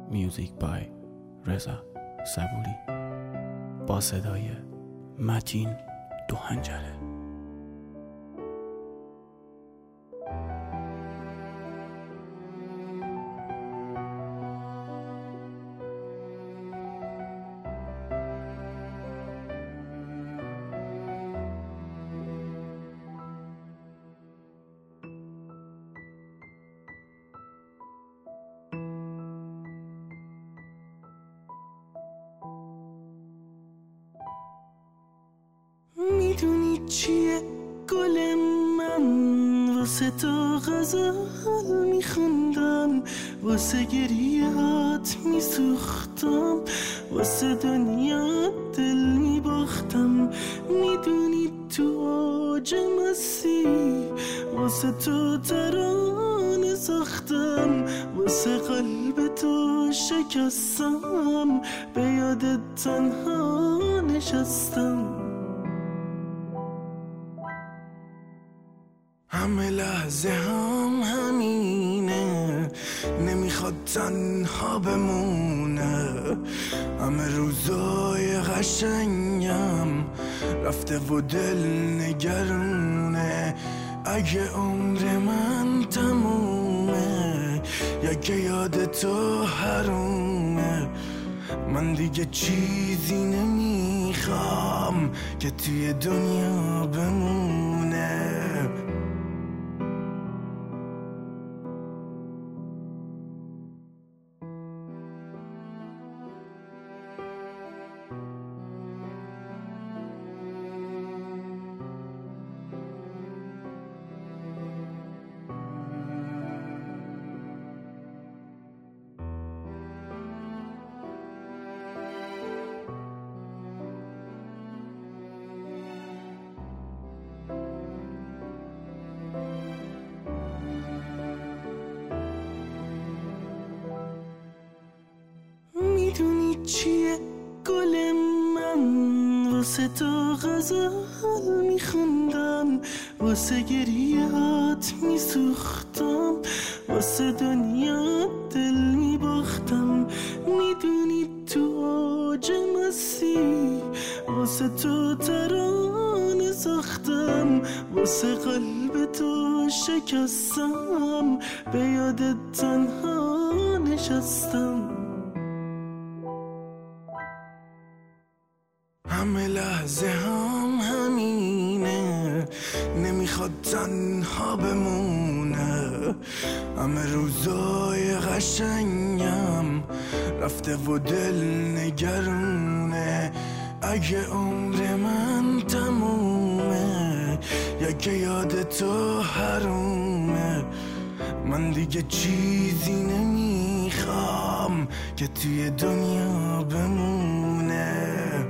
میوزیک بای رضا صبوری با صدای متین دوهنجره. میدونی چیه گل من؟ واسه تو غزل میخوندم، واسه گریهات میسوختم، واسه دنیا دل میباختم. میدونی تو اوج مستی واسه تو ترانه ساختم، واسه قلب تو شکستم، به یادت تنها نشستم. همه لحظه همینه، نمیخواد تنها بمونه. همه روزای قشنگم رفته و دل نگرونه. اگه عمر من تمومه یا که یاد تو حرومه، من دیگه چیزی نمیخوام که توی دنیا بمونه. میدونی چیه گل من؟ واسه تو غزل میخوندم، واسه گریهات میسوختم، واسه دنیا دل میباختم. میدونی تو اوج مستی واسه تو ترانه ساختم، واسه قلب تو شکستم، به یادت تنها نشستم. همه لحظه همینه، نمیخواد تنها بمونه. همه روزای قشنگم رفته و دل نگرونه. اگه عمر من تمومه یا که یاد تو حرومه، من دیگه چیزی نمیخوام که توی دنیا بمونه.